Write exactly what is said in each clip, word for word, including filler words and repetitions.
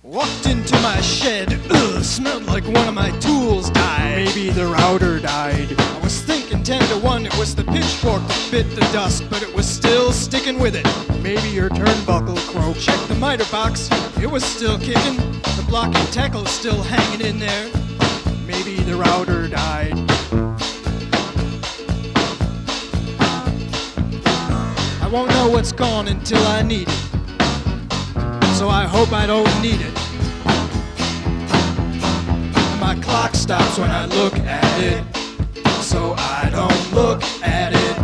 Walked into my shed, ugh, smelled like one of my tools died. Maybe the router died. I was thinking ten to one it was the pitchfork that bit the dust, but it was still sticking with it. Maybe your turnbuckle croaked. Checked the miter box, it was still kicking. The blocking tackle's still hanging in there. Maybe the router died. I won't know what's gone until I need it, so I hope I don't need it. And my clock stops when I look at it, so I don't look at it.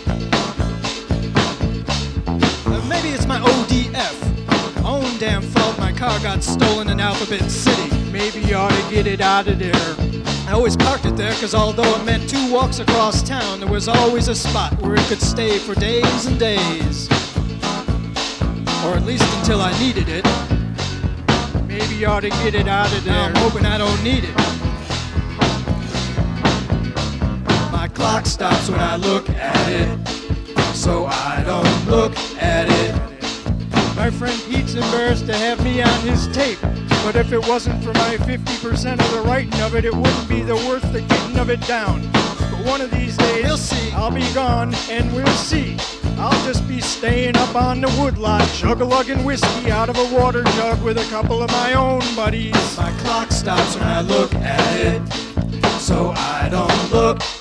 Uh, maybe it's my O D F. My own damn fault my car got stolen in Alphabet City. Maybe you ought to get it out of there. I always parked it there, cause although it meant two walks across town, there was always a spot where it could stay for days and days. Or at least until I needed it. Maybe you ought to get it out of Now there. I'm hoping I don't need it. My clock stops when I look at it, so I don't look at it. My friend Pete's embarrassed to have me on his tape, but if it wasn't for my fifty percent of the writing of it, it wouldn't be the worth the getting of it down. But one of these days, We'll see. I'll be gone, and we'll see. I'll just be staying up on the woodlot, chug-a-lugging whiskey out of a water jug with a couple of my own buddies. My clock stops when I look at it, so I don't look